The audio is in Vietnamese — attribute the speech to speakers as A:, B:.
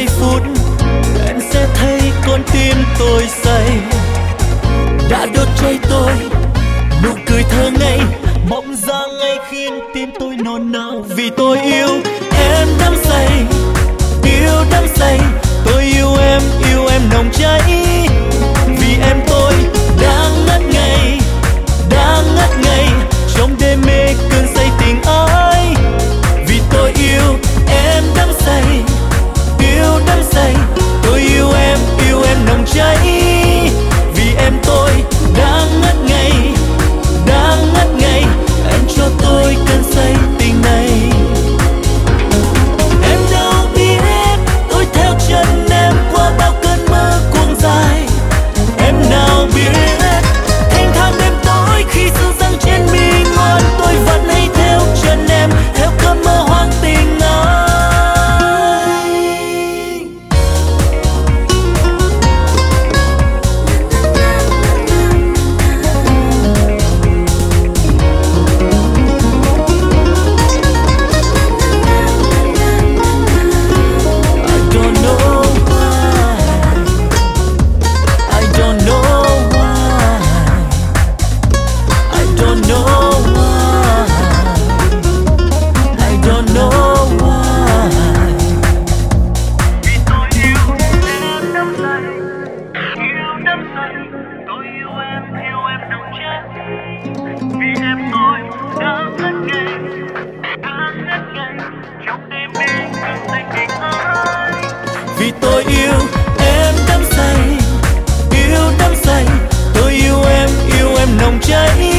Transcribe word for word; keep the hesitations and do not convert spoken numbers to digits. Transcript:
A: giây phút em sẽ thấy con tim tôi say, đã đốt cháy tôi nụ cười thơ ngây, bỗng dáng ngây khiến tim tôi nôn nao. Vì tôi yêu em đắm say, yêu đắm say, tôi yêu em, yêu em nồng cháy. Vì em tôi đang ngất ngây, đang ngất ngây trong đêm mê cơn say tình ái. Vì tôi yêu em đắm say, yêu đắm say, tôi yêu em, yêu em nồng cháy. Vì em tôi đang ngất ngây, đang ngất ngây, anh cho tôi cơn say tình này. Em đâu biết tôi theo chân em qua bao cơn mơ cuồng dài. Em nào biết thanh thang đêm tối khi sương giăng trên mi ngón, tôi vẫn hay theo chân em theo cơn mơ hoang tình ấy. Vì tôi yêu em đắm say, yêu đắm say, tôi yêu em, yêu em nồng cháy.